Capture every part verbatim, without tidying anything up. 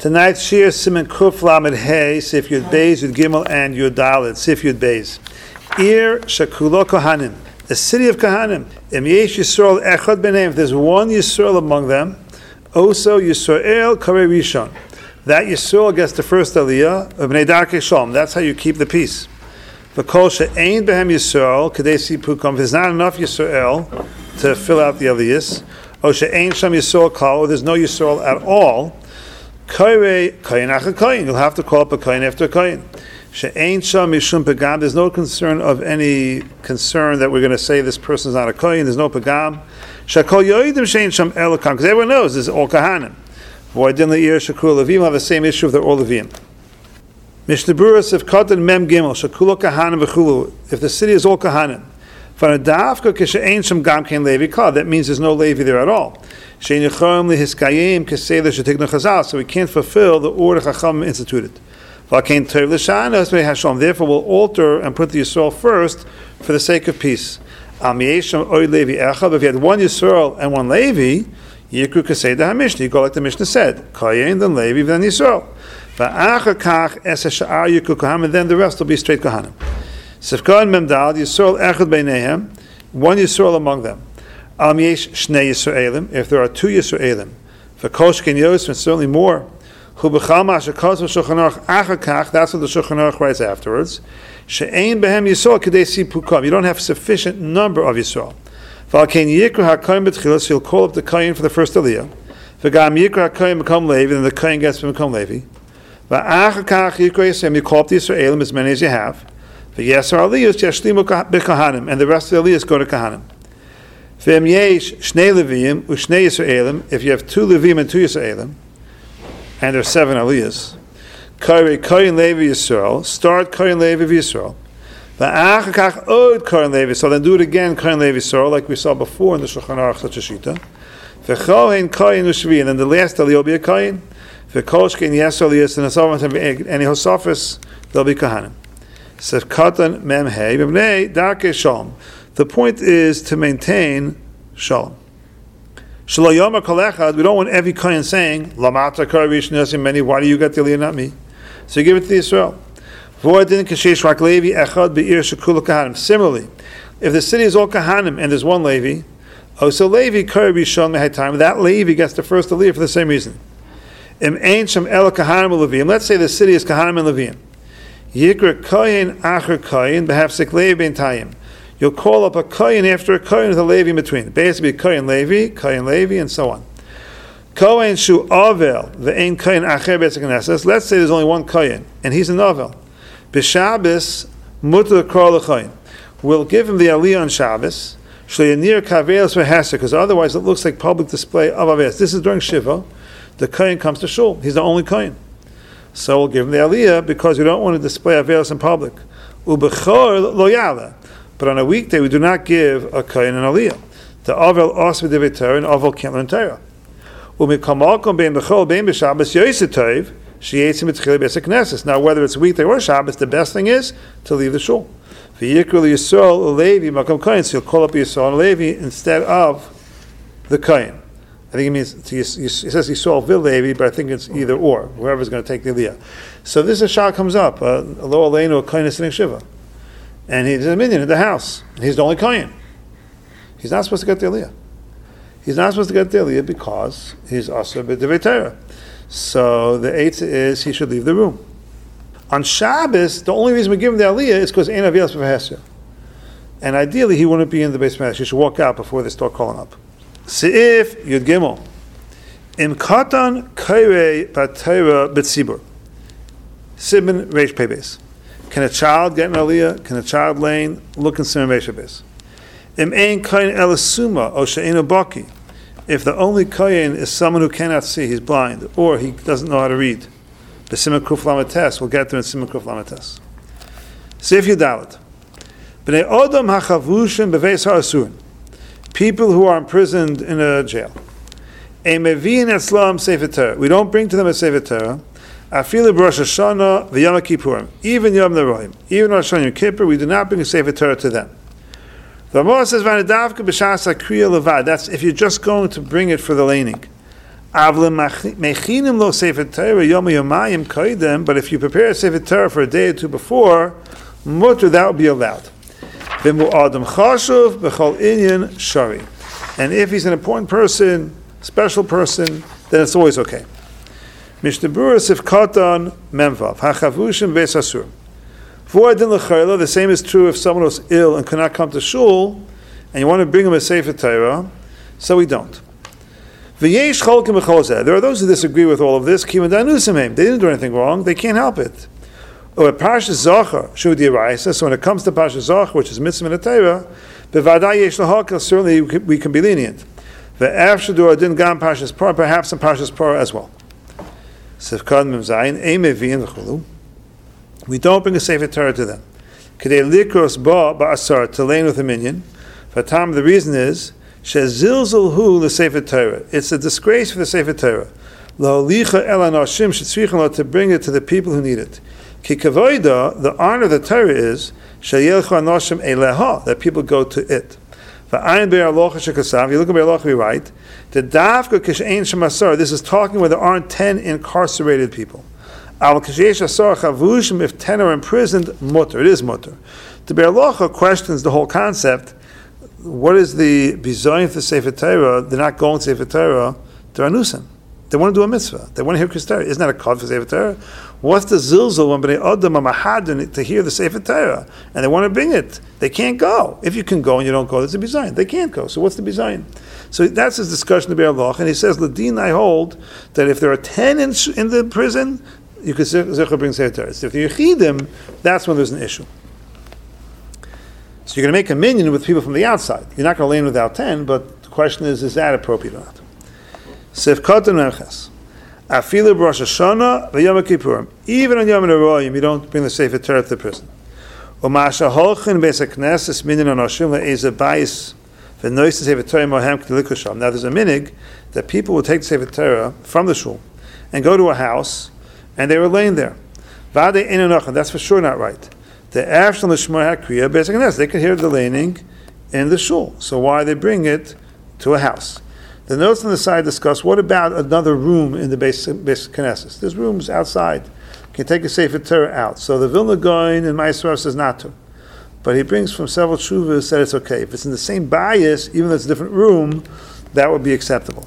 Tonight's Shir Siman Kuf Lamed Hey, Sif Yud Beis, Yud Gimel, and Yud Dalet, Sif Yud Beis. Ir Shakulo Kohanim, the city of Kohanim. Im Yesh Yisrael Echad B'neim, if there's one Yisrael among them, also Yisrael Karei Rishon. That Yisrael gets the first Aliyah of Bnei Darkei Shalom. That's how you keep the peace. V'kol she'ein behem Yisrael, Kadei Sipukam, if there's not enough Yisrael to fill out the Aliyahs, O she'ein Sham Yisrael Kal, or there's no Yisrael at all, Kairei Kayin Acha Kayin, you'll have to call up a Kayin after a Kayin. She'ein Sham Mishum Pagam, there's no concern of any concern that we're going to say this person's not a Kayin, there's no Pagam. She'kol Yoidim She'ein Sham Elokam, because everyone knows this is all Kahanim. V'oidin Le'ir Shekul Levim have the same issue if they're all Levim. Mishnah Berurah if Katan Mem Gimel Shekulo Kahanim V'chulu, if the city is all Kahanim, V'nadavka K'she'ein Sham Gam Kein Levi Kal, that means there's no Levi there at all. So we can't fulfill the order Chacham instituted. Therefore, we'll alter and put the Yisrael first for the sake of peace. But if you had one Yisrael and one Levi, you go like the Mishnah said, Kayin, then Levi, then Yisrael. And then the rest will be straight Kohanim. One Yisrael among them. If there are two Yisraelim, v'koshkin yos, and certainly more, hu b'chal ma'ashakos v'shulchan aruch achakach, that's what the Shulchan Aruch writes afterwards, she'ein behem Yisrael k'dei sipukam, you don't have sufficient number of Yisrael. V'alkein yikra ha'koyin b'tchilas, so you'll call up the koyin for the first aliyah, v'gam yikra ha'koyin b'kom Levi, then the koyin gets from b'kom Levi, v'achakach yikra Yisraelim, you call up the Yisraelim as many as you have, v'yesar aliyahs yashlimu b'kohanim, and the rest of the aliyahs go to Kohanim. If you have two Levim and two Yisraelim, and there's seven Aliyahs, Koyin Levi Yisrael, start Koyin Levi Yisrael. So then do it again, Koyin Levi Yisrael, like we saw before in the Shulchan Aruch, such a shita. And the last Aliyah will be a Koyin. Any Hosafis, they'll be Kohanim. Katan Mem Hey, B'nei Darkei Shalom. The point is to maintain shalom. Shelo yomer kol echad, we don't want every kohen saying, Lamata kar rishon many, why do you get the aliyah, not me? So you give it to Yisrael. V'odin kashesh rak Levi echad be'ir shekula kahanim. Similarly, if the city is all kahanim and there's one Levi, oh, so Levi kar rishon mehai time, that Levi gets the first aliyah for the same reason. Im ein shem el kahanim levim, let's say the city is kahanim and levim. Yikra kohen acher kohen, behafsik Levi ben tayim. You'll call up a Kohen after a Kohen with a Levi in between. Basically, Kohen Levi, Kohen Levi, and so on. Kohen shu Avel, the ein Kohen acher b'etzek knesses. Let's say there's only one Kohen, and he's an Avel. B'Shabbos, mutar kol l'Kohen. We'll give him the Aliyah on Shabbos, shleyanir kavelos v'hesed, because otherwise it looks like public display of Aves. This is during Shiva. The Kohen comes to Shul. He's the only Kohen. So we'll give him the Aliyah, because we don't want to display Aves in public. U'bechor lo yala. But on a weekday, we do not give a kohen an aliyah. The avel also with Torah, and avel can't learn Torah. Now, whether it's weekday or Shabbos, the best thing is to leave the shul. So you'll call up Yisrael and Levi instead of the kohen. I think it means to, it says Yisrael vil Levi, but I think it's either or. Whoever's going to take the aliyah. So this is shah comes up. Lo aleinu, a kohen is sitting shiva. And he's a minion in the house. He's the only kohen. He's not supposed to get the aliyah. He's not supposed to get the aliyah because he's also b'divrei Torah. So the eitzah is he should leave the room. On Shabbos, the only reason we give him the aliyah is because ein avilas b'vehesya. And ideally, he wouldn't be in the Beis Medrash. He should walk out before they start calling up. Seif Yud Gimel. Im katan kairei b'Torah b'tzibur. Sibin reish pei beis. Can a child get an aliyah? Can a child lane look in Simon Beishabes? Im ein kohen elasuma o she'enu baki. If the only kohen is someone who cannot see, he's blind, or he doesn't know how to read. The Simon Kuf Lamates, we'll get there in Simon Kuf Lamates. Seif Yudalet. B'nei odom ha'chavushim b'veis ha'asurin. People who are imprisoned in a jail. Ein mevi'in etzlam sefer Torah. We don't bring to them a sefer Torah. Afilu Rosh Hashanah v'Yom Kippurim, even Yom Neroim, even Rosh Hashanah Yom Kippur, we do not bring a sefer Torah to them. The Ramah says, "V'nedavka b'shas akriya levad." That's if you're just going to bring it for the laning. Mechinim lo Sefer Torah yom yomayim koidem, but if you prepare a Sefer Torah for a day or two before, mutter, that would be allowed. V'mu adam chashuv b'chol inyan shari. And if he's an important person, special person, then it's always okay. Mishnah Berurah Sif Katan Memvav Hachavushim Beis Asur. V'adin l'chayla, the same is true if someone was ill and could not come to shul, and you want to bring him a Sefer Torah, so we don't. V'yesh cholkim b'chol. There are those who disagree with all of this. They didn't do anything wrong. They can't help it. Or Parshas Zachar Shu D'Oraisa. So when it comes to Parshas Zachar, which is mitzvah in the Torah, b'vaday yesh lahakal, certainly we can be lenient. V'af shadur adin gam Parshas Parah, perhaps in Parshas Parah as well. Sifkad Mem Zayin Eimeviin v'chulu. We don't bring a Sefer Torah to them. Kedei likros ba ba'asar, to lane with a minion. V'tam, the reason is shezilzul hu l'Sefer Torah. It's a disgrace for the Sefer Torah. La'olicha el anashim shetzrichen lo, to bring it to the people who need it. Ki kavoida, the honor of the Torah is sheyelchu anashim eleha, that people go to it. V'ayin be'alocha shekasav, you look at be'alocha, we write, the dafka kishein shemasar, this is talking where there aren't ten incarcerated people. Al kishesh asar chavushim, if ten are imprisoned, mutter, it is mutter. The be'alocha questions the whole concept. What is the bizayin for Sefer Torah? They're not going to Sefer Torah, they're anusim. They want to do a mitzvah. They want to hear Kristara. Isn't that a call for Sefer Torah? What's the zilzul when bnei adam are mahadin to hear the Sefer Torah? And they want to bring it. They can't go. If you can go and you don't go, there's a bizayin. They can't go. So what's the bizayin? So that's his discussion of Be'er Loch. And he says, Ladin, I hold that if there are ten in, in the prison, you could zichah bring Sefer Torah. So if you're Yechidim, that's when there's an issue. So you're going to make a minyan with people from the outside. You're not going to lane without ten, but the question is, is that appropriate or not? Sifkat and Merches. Afilu b'Rosh Hashanah v'Yom Kippurim. Even on Yom Neroyim, you don't bring the Sefer Torah to the prison. U'masha holchin beis hakneses minyan anoshim le'ezeh bayis v'nois the Sefer Torah mohem k'deliku sham. Now there's a minig that people will take the Sefer Torah from the shul and go to a house, and they were laying there. V'adei ein anochin. That's for sure not right. The afshon l'shmor hakriya beis hakneses. They could hear the laning in the shul. So why they bring it to a house? The notes on the side discuss, what about another room in the base Knesset? There's rooms outside. You can take a Sefer Torah out. So the Vilna Gaon in Ma'aseh says not to. But he brings from several shuvas that it's okay. If it's in the same bias, even though it's a different room, that would be acceptable.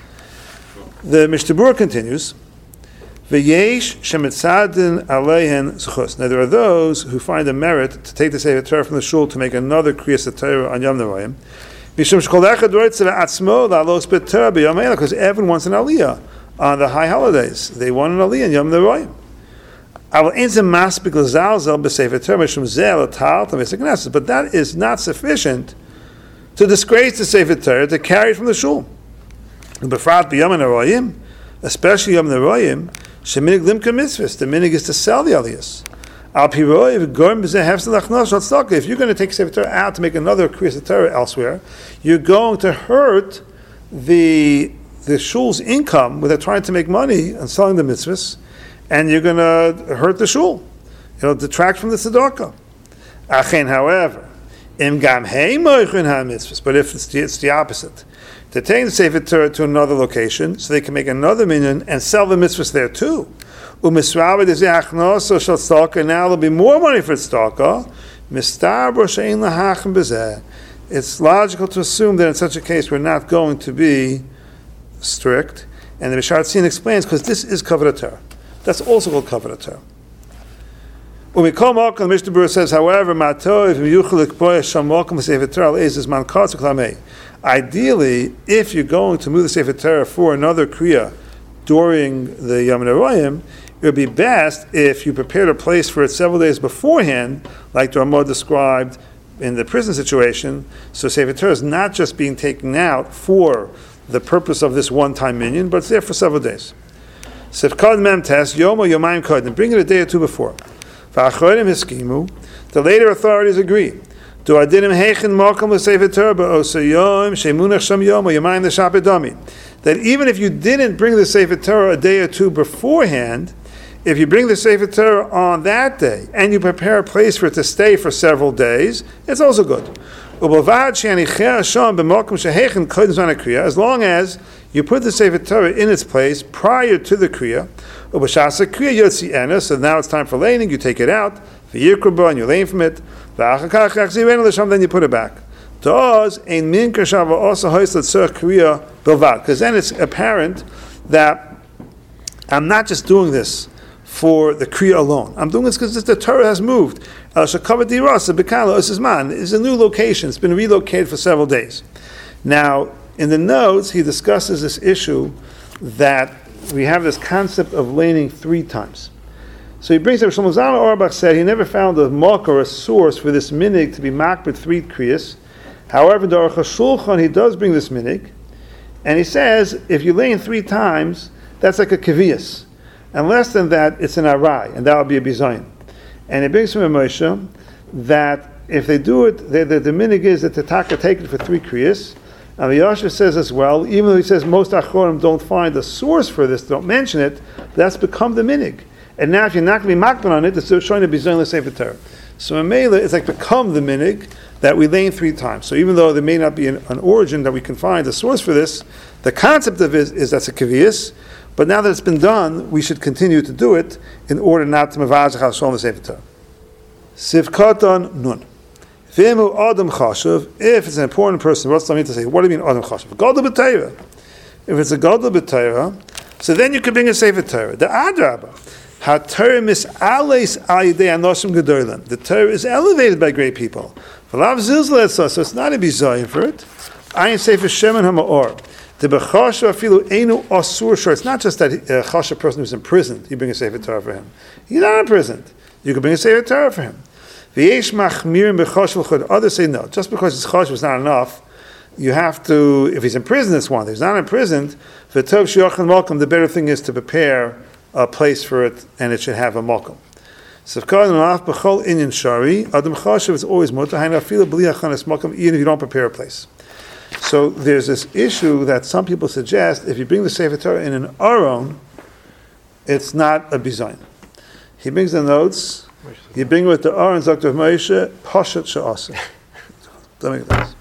The Mishnah Berurah continues, V'yesh shemitzadin aleihen zchus. Now there are those who find a merit to take the Sefer Torah from the shul to make another Kriyas Torah on Yom Neroyim. Because everyone wants an aliyah on the high holidays. They want an aliyah in Yom Neroyim. But that is not sufficient to disgrace the Sefer Torah, to carry it from the shul. Especially Yom Neroyim, the minig is to sell the aliyahs. If you're going to take Sefer Torah out to make another Kriyas Torah elsewhere, you're going to hurt the the shul's income where they're trying to make money and selling the mitzvahs, and you're going to hurt the shul. It'll detract from the tzedakah. However, but if it's the, it's the opposite, they're taking the Sefer Torah to another location so they can make another minyan and sell the mitzvahs there too. And now there'll be more money for tzedakah. It's logical to assume that in such a case we're not going to be strict. And the Bishar Tzin explains, because this is Kavod Torah. That's also called Kavod Torah. When we call Malkam, the Mishnah Berurah says, however, ideally, if you're going to move the Sefer Torah for another Kriya during the Yom Neroyim, it would be best if you prepared a place for it several days beforehand, like the Ramah described in the prison situation. So Sefer Torah is not just being taken out for the purpose of this one-time minyan, but it's there for several days. Sifkad mem test yomo yomayim kodim. Bring it a day or two before. V'achorim hiskimu. The later authorities agree. Do adinim heichen malkam l'sefer Torah ba'osayom shemunach sham yomo yomayim l'shapedami. That even if you didn't bring the Sefer Torah a day or two beforehand, if you bring the Sefer Torah on that day and you prepare a place for it to stay for several days, it's also good. As long as you put the Sefer Torah in its place prior to the Kriya. Ubashasa Kriya Yotzi Ena, so now it's time for laning, you take it out, V'yikruba, and you lane from it, V'achakach Yachzivenu L'sham, then you put it back. Does ein min kashava also hoist l'tzorach Kriya bilvad, because then it's apparent that I'm not just doing this for the Kriya alone. I'm doing this because the Torah has moved. It's a new location. It's been relocated for several days. Now, in the notes, he discusses this issue that we have this concept of laning three times. So he brings up, Shlomo Zalman Auerbach said he never found a mark or a source for this minig to be marked with three kriyas. However, the Aruch HaShulchan, he does bring this minig, and he says, if you lane three times, that's like a kaviyas. And less than that, it's an arai, and that would be a bizayin. And it brings from a Moshe that if they do it, the, the, the minig is that the taka take it for three kriyas. And the Yasha says as well, even though he says most achorim don't find a source for this, don't mention it, that's become the minig. And now if you're not going to be makban on it, it's showing to be bizayin l'sefer Torah. So in Mela, it's like become the minig that we lane three times. So even though there may not be an, an origin that we can find a source for this, the concept of it is, is that's a kaviyas. But now that it's been done, we should continue to do it in order not to mevazach al shalom l'sefer Torah. Sivkaton nun. V'emu adam chashuv. If it's an important person, what's that mean to say? What do you mean adam chashuv? Gadol b'Torah. If it's a gadol b'Torah, so then you can bring a sefer Torah. The adrabah. HaTorah mis'aleis al yidei anoshim gedolim. The Torah is elevated by great people. V'lav zilzal etzah, so it's not a bizayin for it. Ayin sefer shemen ha'ma'or. The bechasha afilu enu asur shor. It's not just that a chasha person who's imprisoned, you bring a sefer Torah for him. He's not imprisoned. You can bring a sefer Torah for him. V'yesh machmirim bechasha l'chod. Others say no. Just because his chasha was not enough, you have to. If he's imprisoned, it's one. If he's not imprisoned, v'tov shiachan malkum. The better thing is to prepare a place for it, and it should have a malkum. Sefkad naf b'chol inyan shari. Adam chashav is always mutar. Hainu afilu b'li achanas malkum, even if you don't prepare a place. So there's this issue that some people suggest if you bring the Sefer Torah in an aron, it's not a bizayin. He brings the notes. You bring it with the aron, Doctor Moshe, Pashat Sha'asa. Don't make this.